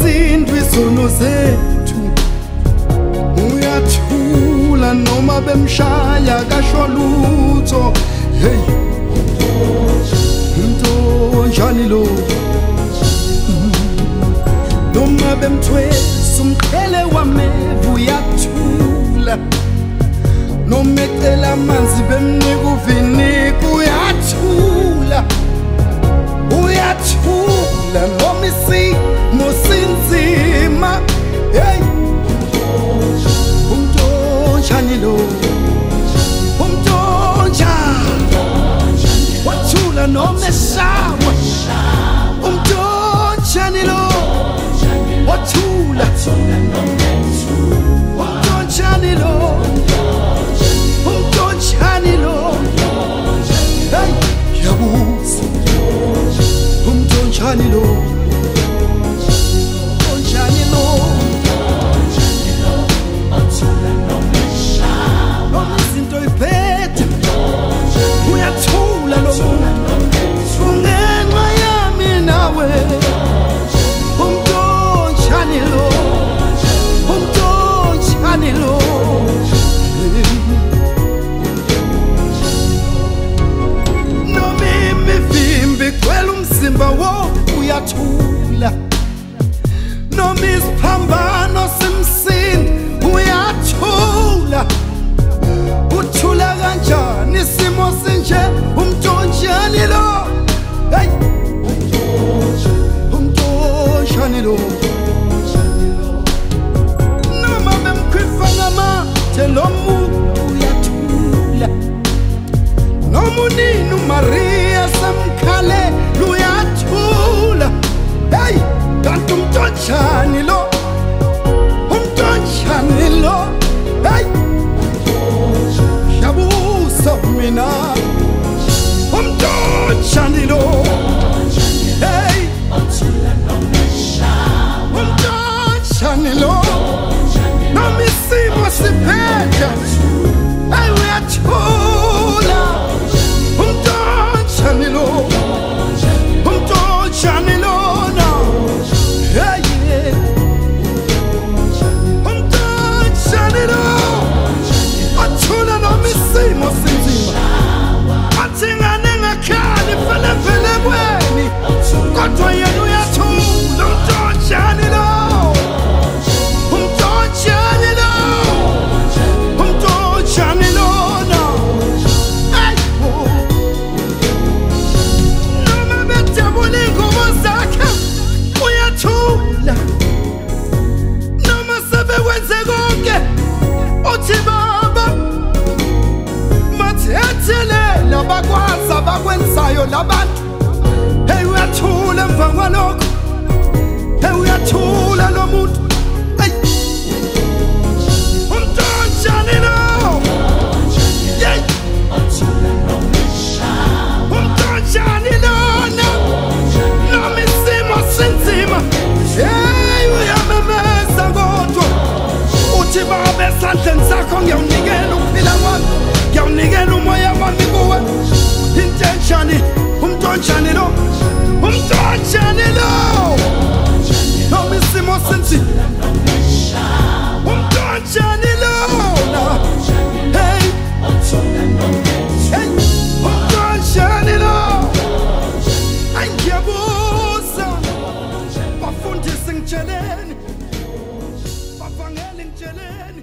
sindwe izono zethu uyathula noma bemshaya kasho lutho hey into njani lo noma bemthwesa umqhele wamevu uyathula noma ecela amanzi bemnika uviniku uyathula uyathula noma isimo sinzima hey umntonjani lo umntonjani wathula noma eshawa umntonjani lo wathula umntonjani lo umntonjani lo hey yabuza umntonjani lo umntonjani lo wathula noma eshawa noma izinto iphethe uyathula lo ungenxa yami nawe umntonjani lo umntonjani lo noma imivimbi igcwele umzimba wo uyathula noma isiphambano simsindi uyathula uthula kanjani isimo sinje umntonjani lo hey umntonjani lo noma bemkhwifa ngamathe lo muntu uyathula noma unini uMaria samkhale uyathula hey kanti umntonjani lo umntonjani lo hey yabusa mina umntonjani lo hey umntonjani lo noma isimo siphethe hey uyathula umntonjani lo umntonjani lo hey umntonjani lo athula noma isimo sinzima athi ngane ngakhali vele vele kweni kodwa yena uyathula umntonjani lo umntonjani lo umntonjani lo hey noma bejabula ingoma zakhe uyathula noma sebekwenze konke uthi baba mathethelela bakwazi abakwenzayo labantu hey uyathula emva kwalokho hey uyathula lo muntu hey umntonjani lo hey umntonjani lo noma isimo sinzima hey uyamemeza kodwa uthi baba esandleni sakho ngiyawunikela ukuphila kwami ngiyawunikela umoya wami kuwe intenjani umntonjani lo umntonjani lo noma isimo sinzima umntonjani lo hey hey umntonjani lo angiyabuza bafundisi ngitsheleni bavangeli ngitsheleni